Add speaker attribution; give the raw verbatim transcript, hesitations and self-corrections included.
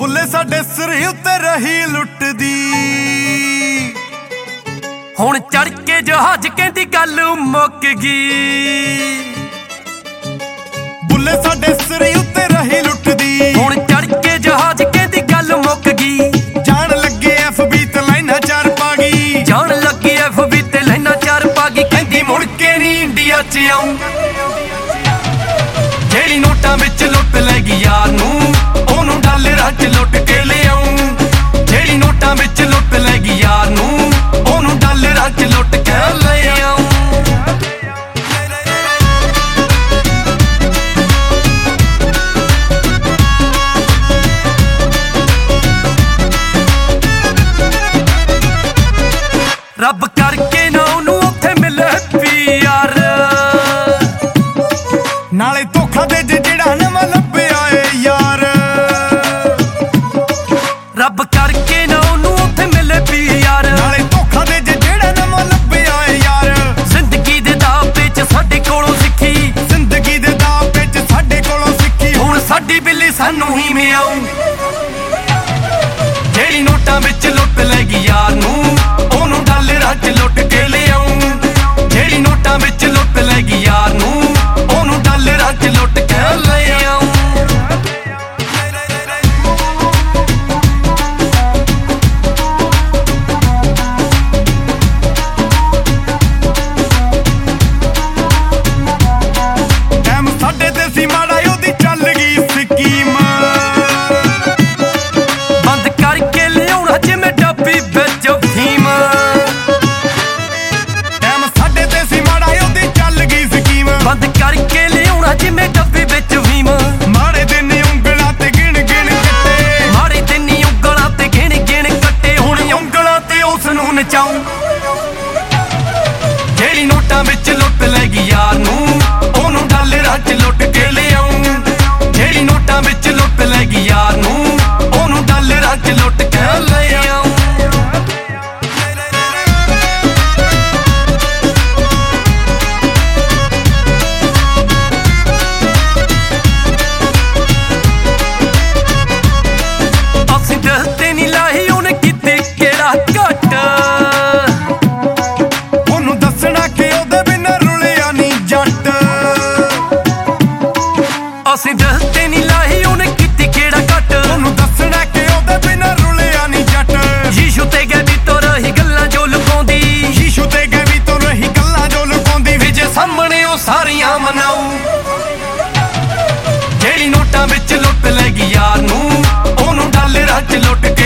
Speaker 1: ਬੁੱਲੇ ਸਾਡੇ ਸਿਰ ਉੱਤੇ ਰਹੀ ਲੁੱਟਦੀ।
Speaker 2: ਹੁਣ ਚੜ ਕੇ ਜਹਾਜ਼ ਕਹਿੰਦੀ ਗੱਲ ਮੁੱਕ ਗਈ।
Speaker 1: ਬੁੱਲੇ ਸਾਡੇ ਸਿਰ ਉੱਤੇ ਰਹੀ ਲੁੱਟਦੀ।
Speaker 2: ਹੁਣ ਚੜ ਕੇ ਜਹਾਜ਼ ਕਹਿੰਦੀ ਗੱਲ ਮੁੱਕ ਗਈ।
Speaker 1: ਜਾਣ ਲੱਗੇ ਐਫ ਬੀ ਤੇ ਲਾਈਨਾਂ ਚਾਰ ਪਾ ਗਈ।
Speaker 2: ਜਾਣ ਲੱਗੀ ਐਫ ਬੀ ਤੇ ਲਾਈਨਾਂ ਚਾਰ ਪਾ ਗਈ। ਕਹਿੰਦੀ ਮੁੜ ਕੇ ਨੀ ਇੰਡੀਆ ਚ ਆਉਂ। ਜਿਹੜੀ ਨੋਟਾਂ ਵਿੱਚ ਲੁੱਟ ਲੈ ਗਈ ਯਾਰ ਨੂੰ, ਉਹਨੂੰ ਡਾਲਰਾਂ ਚ ਲੁੱਟ ਕੇ ਲਿਆਉਂ। ਜਿਹੜੀ ਨੋਟਾਂ ਵਿੱਚ ਲੁੱਟ ਲੈ ਗਈ ਯਾਰ ਨੂੰ, ਉਹਨੂੰ ਡਾਲਰਾਂ ਚ ਲੁੱਟ ਕੇ ਲਿਆਉਂ। ਰੱਬ ਕਰਕੇ ਨਾ ਉਹਨੂੰ ਉੱਥੇ ਮਿਲੇ ਪੀਆਰ।
Speaker 1: ਨਾਲੇ ਧੋਖਾ ਦੇ ਜੇ ਜਿਹੜਾ ਨਵਾਂ ਲੱਭਿਆ ਏ ਯਾਰ।
Speaker 2: ਰੱਬ ਕਰਕੇ ਨਾ ਉਹਨੂੰ ਉੱਥੇ ਮਿਲੇ ਪੀਆਰ।
Speaker 1: ਨਾਲੇ ਧੋਖਾ ਦੇ ਜੇ ਜਿਹੜਾ ਨਵਾਂ ਲੱਭਿਆ ਏ ਯਾਰ।
Speaker 2: ਜ਼ਿੰਦਗੀ ਦੇ ਦਾਅ ਵਿੱਚ ਸਾਡੇ ਕੋਲੋਂ ਸਿੱਖੀ।
Speaker 1: ਜ਼ਿੰਦਗੀ ਦੇ ਦਾਅ ਵਿੱਚ ਸਾਡੇ ਕੋਲੋਂ ਸਿੱਖੀ।
Speaker 2: ਹੁਣ ਸਾਡੀ ਬਿੱਲੀ ਸਾਨੂੰ ਹੀ ਮਿਆਉਂ। ਜਿਹੜੀ ਨੋਟਾਂ ਵਿੱਚ ਲੁੱਟ ਲੈ ਗਈ ਯਾਰ ਨੂੰ, ਉਹਨੂੰ ਡਾਲਰਾਂ ਚ ਲੁੱਟ ਕੇ ਲਿਆਉਂ। ਜਿਹੜੀ ਨੋਟਾਂ ਵਿੱਚ ਲੁੱਟ ਲੈ ਗਈ ਯਾਰ ਨੂੰ, ਉਹਨੂੰ ਡਾਲਰਾਂ ਚ ਲੁੱਟ ਕੇ ਲਿਆਉਂ।
Speaker 1: ਟਾਈਮ ਸਾਡੇ ਤੇ ਸੀ ਮਾੜਾ, ਉਹਦੀ ਚੱਲ ਗਈ ਸਕੀਮ।
Speaker 2: ਬੰਦ ਕਰਕੇ ਲਿਆਉਣਾ ਜਿਵੇਂ ਡੱਬੀ ਵਿੱਚ ਫੀਮ।
Speaker 1: ਟਾਈਮ ਸਾਡੇ ਤੇ ਸੀ ਮਾੜਾ, ਉਹਦੀ ਚੱਲ ਗਈ ਸਕੀਮ।
Speaker 2: ਬੰਦ ਕਰਕੇ ਲਿਆਉਣਾ ਜਿਵੇਂ ਡੱਬੀ ਵਿੱਚ ਫੀਮ।
Speaker 1: ਮਾੜੇ ਦਿਨ ਉਂਗਲਾਂ ਤੇ ਗਿਣ ਗਿਣ ਕੱਟੇ।
Speaker 2: ਮਾੜੇ ਦਿਨ ਉਂਗਲਾਂ ਤੇ ਗਿਣ ਗਿਣ ਕੱਟੇ। ਹੁਣ ਉਂਗਲਾਂ ਤੇ ਉਸ ਨੂੰ ਨਚਾਉਂ। ਜਿਹੜੀ ਨੋਟਾਂ ਵਿੱਚ ਲੁੱਟ ਲੈ ਗਈ ਯਾਰ ਨੂੰ, ਉਹਨੂੰ ਡਾਲਰਾਂ ਚ ਲੁੱਟ ਕੇ ਲਿਆਉਂ। ਜਿਹੜੀ ਨੋਟਾਂ ਵਿੱਚ ਲੁੱਟ ਲੈ ਗਈ ਯਾਰ ਨੂੰ, ਉਹਨੂੰ ਡਾਲਰਾਂ ਚ ਲੁੱਟ ਕੇ ਲਿਆਉਂ। ਅਸੀਂ ਦਿਲ ਤੇ ਨੀ ਲਾਹੀ, ਉਹਨੇ ਕੀਤੀ ਕਿਹੜਾ ਘੱਟ।
Speaker 1: ਉਹਨੂੰ ਦੱਸਣਾ ਕਿ ਉਹਦੇ ਬਿਨਾਂ ਰੁਲਿਆ ਨੀ ਜੱਟ।
Speaker 2: ਅਸੀਂ ਦਿਲ ਤੇ ਨੀ ਲਾਹੀ, ਉਹਨੇ ਕੀਤੀ ਕਿਹੜਾ ਘੱਟ।
Speaker 1: ਉਹਨੂੰ ਦੱਸਣਾ ਕਿ ਉਹਦੇ ਬਿਨਾਂ ਰੁਲਿਆ ਨੀ ਜੱਟ।
Speaker 2: ਯੀਸ਼ੂ ਤੇ ਗਏ ਵੀ ਤੋਂ ਰਹੀ ਗੱਲਾਂ ਜੋ ਲੁਕਾਉਂਦੀ।
Speaker 1: ਯੀਸ਼ੂ ਤੇ ਗਏ ਵੀ ਤੋਂ ਰਹੀ ਗੱਲਾਂ ਜੋ ਲੁਕਾਉਂਦੀ।
Speaker 2: ਵੀ ਜੇ ਸਾਹਮਣੇ ਉਹ ਸਾਰੀਆਂ ਮਨਾਊ। ਜਿਹੜੀ ਨੋਟਾਂ ਵਿੱਚ ਲੁੱਟ ਲੈ ਗਈ ਯਾਰ ਨੂੰ, ਉਹਨੂੰ ਡਾਲਰਾਂ ਚ ਲੁੱਟ ਕੇ